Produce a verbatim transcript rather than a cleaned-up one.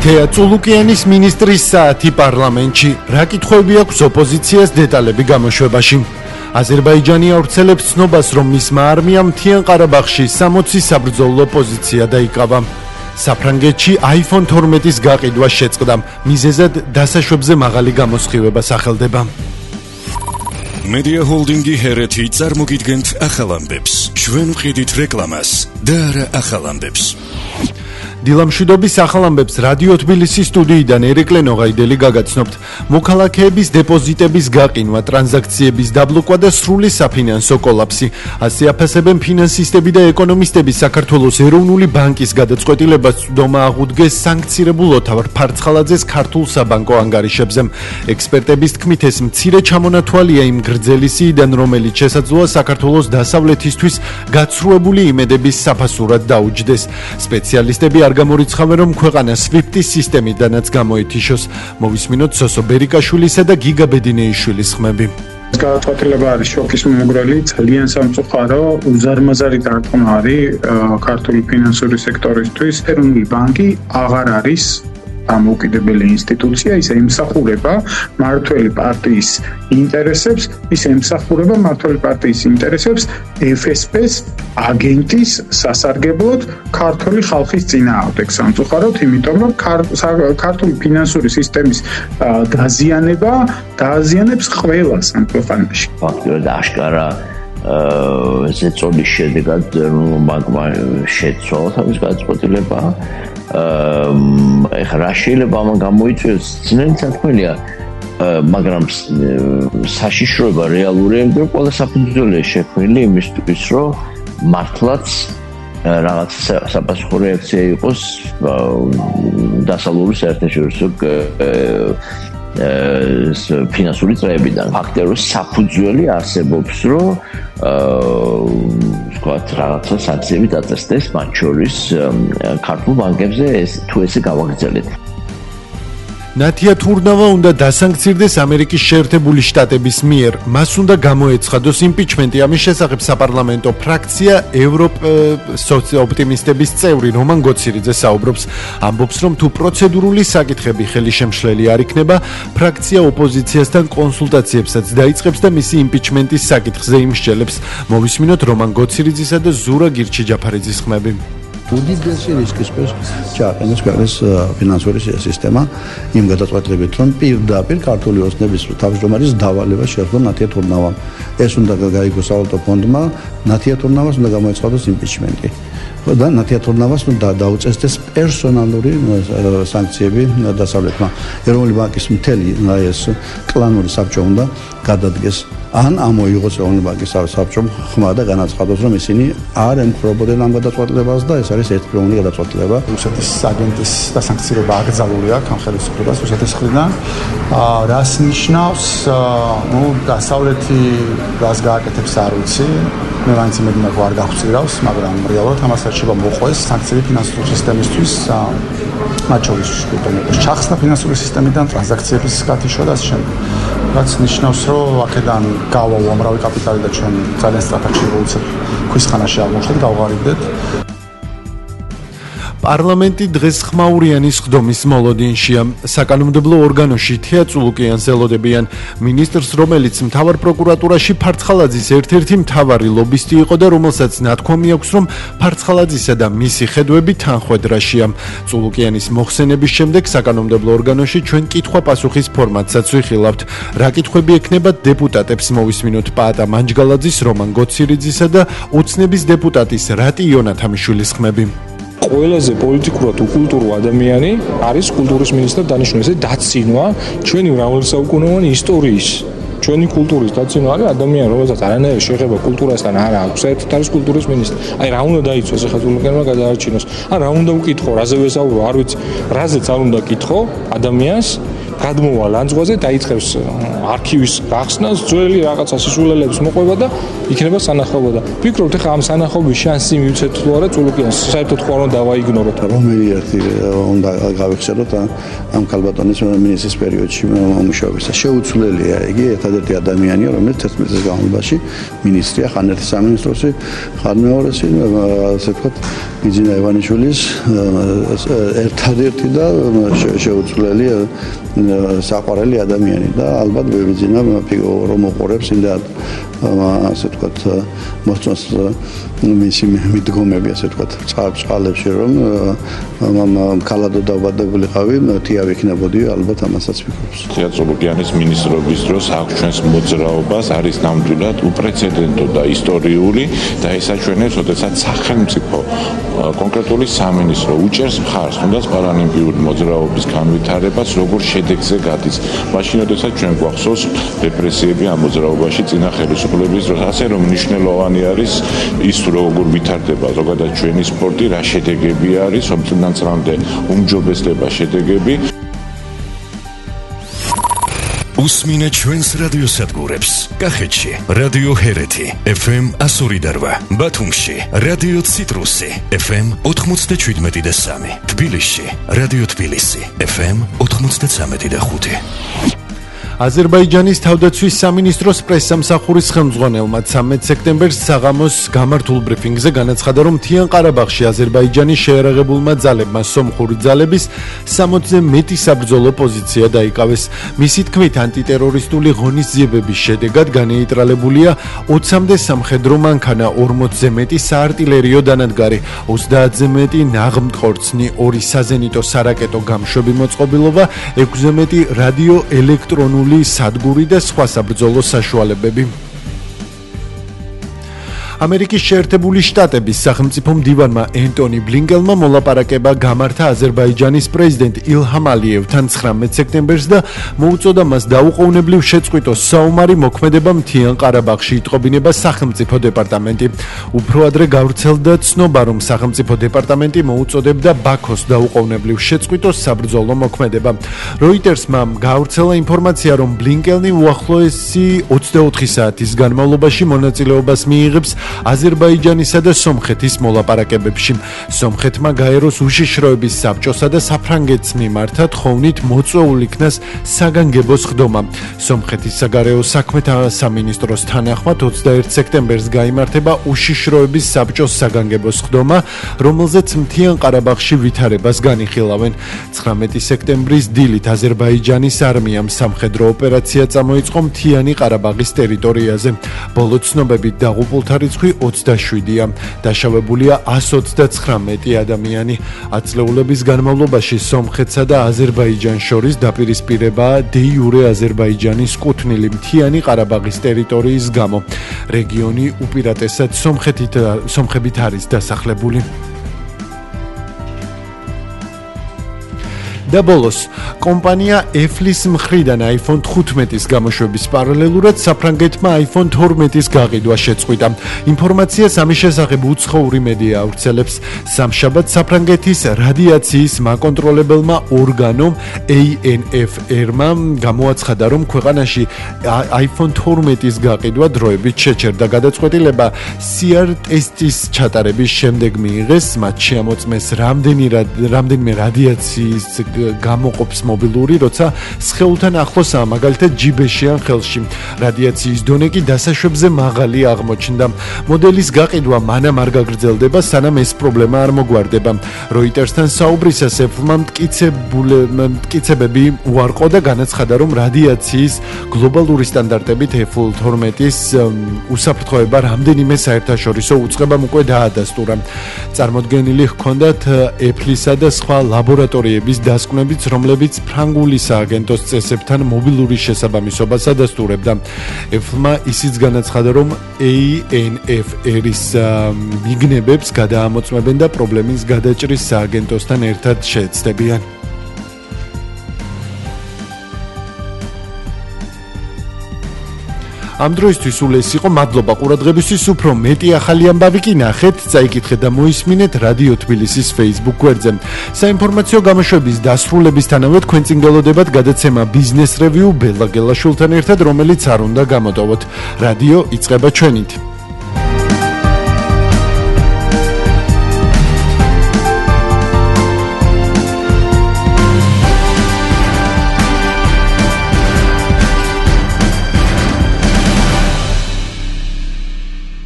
თეა წულუკიანის მინისტრის საათი პარლამენტში. რა კითხვები აქვს ოპოზიციას დეტალები გამოშვებაში. აზერბაიჯანი ავრცელებს ცნობას, რომ მისმა არმიამ მთიან ყარაბაღში სამოცი საბრძოლო პოზიცია დაიკავა. საფრანგეთში iPhone თორმეტის გაყიდვა შეწყდა. მიზეზად დასაშვებზე მაღალი გამოსხივება სახელდება. Media Holdingi ჰერეთი წარმოგიდგენთ ახალ ამბებს. ჩვენ ვყიდით რეკლამას და არა ახალ ამბებს. დილამშვიდობის ახალ ამბებს რადიო თბილისის სტუდიიდან ერეკლე ნოღაიდელი გაგაცნობთ. მოქალაქეების დეპოზიტების გაყინვა, ტრანზაქციების დაბლოკვა და სრული საფინანსო კოლაფსი. ასე აფასებენ ფინანსისტები და ეკონომისტები. საქართველოს ეროვნული ბანკის გადაწყვეტილებას წვდომა აღუდგეს სანქცირებულ ოთავარ ფარცხალაძეს ქართულ საბანკო ანგარიშებზე. ექსპერტების თქმით, ეს მცირე ჩამონათვალია იმ გრძელი სიიდან, რომელიც შესაძლოა საქართველოს დასავლეთისთვის გაცრუებული იმედების საფასურად დაუჯდეს. სპეციალისტები არ გამორიცხავენ, რომ ქვეყანა სვიფტის სისტემიდანაც გამოეთიშოს. მოვისმინოთ სოსო ბერიკაშვილისა და გიგა ბედინეიშვილის ხმები. გადაწყვეტილება არის შოკის მომგვრელი, ძალიან სამწუხარო, უზარმაზარი დარტყმა არის ქართული ფინანსური სექტორისთვის. ეროვნული ბანკი აღარ არის დამოუკიდებელი ინსტიტუცია, ის ემსახურება მმართველი პარტიის ინტერესებს, ის ემსახურება მმართველი პარტიის ინტერესებს ეფ ეს პე-ს აგენტის სასარგებლოდ ქართული ხალხის წინააღმდეგ. სამწუხაროდ, იმიტომ რომ ქართული ფინანსური სისტემის დაზიანება დააზიანებს ყველას ამ ქვეყანაში. ფაქტობრივად აშკარა ზეწოლის შედეგად ბანკმა შეცვალა თავის გადაწყვეტილება. ეხლა რა შეიძლება ამან გამოიწვიოს, ძნელი სათქმელია, მაგრამ საშიშროება რეალურია, იმიტომ რომ ყველა საფუძველია შექმნილი იმისთვის, რომ მართლაც რაღაც საპასუხო რეაქცია იყოს დასავლური საერთაშორისო ფინანსური წრეებიდან. ფაქტია, რომ საფუძველი არსებობს, რომ ვთქვათ, რაღაცა სანქციები დაწესდეს, მათ შორის ქართულ ბანკებზე, თუ ესე გავაგრძელეთ. ნათია თურნავა უნდა დასანქცირდეს ამერიკის შეერთებული შტატების მიერ. მას უნდა გამოეცხადოს იმპიჩმენტი. ამის შესახებ საპარლამენტო ფრაქცია ევროპ-ოპტიმისტების წევრი რომან გოცირიძე საუბრობს. ამბობს, რომ თუ პროცედურული საკითხები ხელისშემშლელი არ იქნება, ფრაქცია ოპოზიციასთან კონსულტაციებსაც დაიწყებს და მისი იმპიჩმენტის საკითხზე იმსჯელებს. მოვისმინოთ რომან გოცირიძისა და ზურა გირჩი-ჯაფარიძის ხმები. უდიდესი რისკის ქვეშ ჩააყენეს ქვეყნის ფინანსური სისტემა იმ გადაწყვეტილებით, რომ პირდაპირ ქართული ოცნების თავმჯდომარის დავალება შეეძლო ნათია თურნავამ. ეს უნდა გაიგოს სავალუტო ფონდმა, ნათია თურნავას უნდა გამოეცხადოს იმპიჩმენტი. და ნათია თურნავას უნდა დაუწესდეს პერსონალური სანქციები დასავლეთმა. ეროვნული ბანკის მთელი ეს კლანური საბჭო უნდა გადადგეს. ან ამოიღოს ეროვნული ბანკის საბჭომ ხმა და განაცხადოს, რომ ისინი არ ემხრობოდნენ ამ გადაწყვეტილებას და ეს არის ერთდროული გადაწყვეტილება. რუსეთის აგენტის დასანქცირება აკრძალული აქვს ამ ხელისუფლებას რუსეთის მხრიდან. რას ნიშნავს? ნუ დასავლეთი რას გააკეთებს არ ვიცი. მე მაინც იმედი მაქვს არ გახვწირავს, მაგრამ რეალურად ამას არჩება მოყვეს სანქციები ფინანსური სისტემისთვის, მათ შორის ჩახსნა ფინანსური სისტემიდან ტრანზაქციების გათიშვა და ასე შემდეგ. რაც ნიშნავს, რომ აქედან გავა უამრავი კაპიტალი და ჩვენ ძალიან სტრატეგიულ როლს ქვის ხანაში აღმოჩნდეთ, გავღარიბდეთ. პარლამენტი დღეს ხმაურიანის ხდომის მოლოდინშია. საკანონმდებლო ორგანოში თეა წულუკიანს ელოდებიან. მინისტრს, რომელიც მთავარ პროკურატურაში ფარცხალაძის ერთ-ერთი მთავარი ლობისტი იყო და რომელსაც ნათქვამი აქვს, რომ ფარცხალაძისა და მისი ხედვები თანხვედრაშია. წულუკიანის მოხსენების შემდეგ საკანონმდებლო ორგანოში ჩვენ კითხვა-პასუხის ფორმატსაც ვიხილავთ. რა კითხვები ექნება დეპუტატებს, მოვისმინოთ პაატა მანჯგალაძის, რომან გოცირიძისა და ოცნების დეპუტატის რატი იონათამიშვილის ხმები. ყველაზე პოლიტიკურად უკულტურო ადამიანი არის კულტურის მინისტრი დანიშნული. ეს დაცინვა ჩვენი მრავალსაუკუნოვანი ისტორიის, ჩვენი კულტურის დაცინვა არის ადამიანი, რომელსაც არანაირი შეხება კულტურასთან არ აქვს. საერთოდ არის კულტურის მინისტრი. აი რა უნდა დაიცვას ახლა წულუკიანმა გადაარჩინოს? ან რა უნდა უკითხო, რაზე ვესაუბრო, არ ვიცი. რაზეც არ უნდა კითხო ადამიანს, გადმოვა ლანძღვაზე, დაიწყებს არქივის გახსნას, ძველი რაღაცა სისულელების მოყვება და იქნება სანახაობა და ვფიქრობთ, ახლა ამ სანახაობის შანსი მივცეთ თუ არა წულუკიანს, საერთოდ ხო არ უნდა დავაიგნოროთ. რომელი ერთი უნდა გავიხსენოთ ამ ქალბატონის მინისტრის პერიოდში მუშაობისა. შეუცვლელია იგი ერთადერთი ადამიანია, რომელიც თერთმეტ წლის განმავლობაში მინისტრია, ხან ერთი სამინისტროსი, ხან მეორესი, ასე ვთქვათ, ბიძინა ივანიშვილის ერთადერთი და შეუცვლელი საყვარელი ადამიანი და ალბათ ბიძინა რომ უყურებს იმდან ასე ვთქვათ მოსწონს მისი მიდგომები ასე ვთქვათ წყალებში რომ კალადო დავადებულიყავი თია ვიქნებოდი ალბათ ამასაც ვფიქრობს. თეატროლოგიანის მინისტრობის დროს აქვს ჩვენს მოძრაობას არის ნამდვილად უპრეცედენტო და ისტორიული და ესაჩვენებს როდესაც სახელმწიფო კონკრეტული სამინისტრო უჭერს მხარს თუნდაც პარალიმპიური მოძრაობის განვითარებას როგორ შედეგზე გადის. მაშინ როდესაც ჩვენ გვახსოვს რეპრესიები ამ მოძრაობაში წინა ხელისუფლების დროს ასე რომ მნიშვნელოვანი არის ის როგორ ვითარდება ზოგადად ჩვენი სპორტი რა შედეგები არის ომწინან წლამდე უმჯობესდება შედეგები უსმინე ჩვენს რადიოსადგურებს კახეთში რადიო ჰერეთი ეფ ემ one oh two, ბათუმში რადიო ციტრუსი ეფ ემ ninety-seven და three, თბილისში რადიო თბილისი ეფ ემ ninety-three და five. აზერბაიჯანის თავდაცვის სამინისტროს პრესსამსახურის ხელმძღვანელმა ცამეტ სექტემბერს საღამოს გამართულ ბრიფინგზე განაცხადა, რომ მთიან ყარაბაღში აზერბაიჯანის შეერაღებულმა ძალებმა სომხური ძალების sixty-ზე მეტი საბრძოლო პოზიცია დაიკავეს. მისი თქმით, ანტიტერორისტული ღონისძიებების შედეგად განეიტრალებულია ოცამდე სამხედრო მანქანა, forty-ზე მეტი საარტილერიო დანადგარი, twenty-ზე მეტი ნაღმტყორცნი, two საზენიტო სარაკეტო გამშვები მოწყობილობა, six-ზე მეტი რადიო ელექტრონული სადგური და სხვა საბრძოლო საშუალებები. ამერიკის შეერთებული შტატების სახელმწიფო მდივანმა ენტონი ბლინკენმა მოლაპარაკება გამართა აზერბაიჯანის პრეზიდენტ ილჰამ ალიევთან nineteen სექტემბერს და მოუწოდა მას დაუყოვნებლივ შეწყვიტოს საომარი მოქმედება მთიან ყარაბაღში, იტყობინება სახელმწიფო დეპარტამენტი. უფრო ადრე გავრცელდა ცნობა, რომ სახელმწიფო დეპარტამენტი მოუწოდებდა ბაქოს დაუყოვნებლივ შეწყვიტოს საბრძოლო მოქმედება. როიტერსმა გავრცელა ინფორმაცია, რომ ბლინკენი უახლოესი twenty-four საათის განმავლობაში მონაწილეობას მიიღებს აზერბაიჯანისა და სომხეთის მოლაპარაკებებში. სომხეთმა გაეროს უშიშროების საბჭოსა და საფრანგეთს მიმართა თხოვნით მოწვეულ იქნას საგანგებოს ხდომა. სომხეთის საგარეო საქმეთა სამინისტროს თანახმად twenty-one სექტემბერს გაიმართება უშიშროების საბჭოს საგანგებოს ხდომა, რომელზეც მთიან ყარაბაღში ვითარებას განიხილავენ. nineteen სექტემბრის დილით აზერბაიჯანის არმიამ სამხედრო ოპერაცია წამოიწყო მთიანი ყარაბაღის ტერიტორიაზე. ბოლო ცნობებით დაღუპულთა რიცხვი twenty-seven-ია. დაშავებულია one twenty-nine ადამიანი. ათწლეულების განმავლობაში სომხეთსა და აზერბაიჯანს შორის დაპირისპირებაა დე იურე აზერბაიჯანის კუთვნილი მთიანი ყარაბაღის ტერიტორიის გამო. რეგიონი უპირატესად სომხეთით სომხებით არის დასახლებული. და ბოლოს, კომპანია Apple-ის მხრიდან iPhone fifteen-ის გამოშვების პარალელურად საფრანგეთმა iPhone twelve-ის გაყიდვა შეწყვიტა. ინფორმაციას ამის შესახებ უცხოური მედია ავრცელებს. სამშაბათ საფრანგეთის რადიაციის მაკონტროლებელმა ორგანომ A N F R-მა გამოაცხადა, რომ ქვეყანაში iPhone twelve-ის გაყიდვა დროებით შეჩერდა. გადაწყვეტილება C R ტესტის ჩატარების შემდეგ მიიღეს, მათ შეამოწმეს რამდენი რამდენიმე რადიაციის გამოყოფს მობილური, როცა სხეულთან ახლოსაა, მაგალითად ჯიბეში ან ხელში. რადიაციის დონე კი დასაშვებზე მაღალი აღმოჩნდა. მოდელის გაყიდვა მანამ არ გაგრძელდება, სანამ ეს პრობლემა არ მოგვარდება. როიტერსთან საუბრისას Apple-მა მტკიცებები უარყო და განაცხადა, რომ რადიაციის გლობალური სტანდარტებით Apple twelve-ის უსაფრთხოება რამდენიმე საერთაშორისო უწყებამ უკვე დაადასტურა. წარმოდგენილი ჰქონდათ Apple-ისა და სხვა ლაბორატორიების დასკვნებიც, რომლებიც ფრანგული სააგენტოს წესებთან მობილური შესაბამისობას ადასტურებდა. Apple-მა ისიც განაცხადა, რომ A N F R-ის მიგნებებს გადაამოწმებენ და პრობლემის გადაჭრის სააგენტოსთან ერთად შეეცდებიან. ამ დროისთვის სულ ეს იყო, მადლობა ყურადღებისთვის. უფრო მეტი ახალი ამბავი კი ნახეთ, წაიკითხეთ და მოისმინეთ რადიო თბილისის Facebook გვერდზე. საინფორმაციო გამოშვების დასრულებისთანავე თქვენ წინ გელოდებათ გადაცემა Business Review ბელა გელაშვილთან ერთად, რომელიც არ უნდა გამოტოვოთ. რადიო იწყება ჩვენით.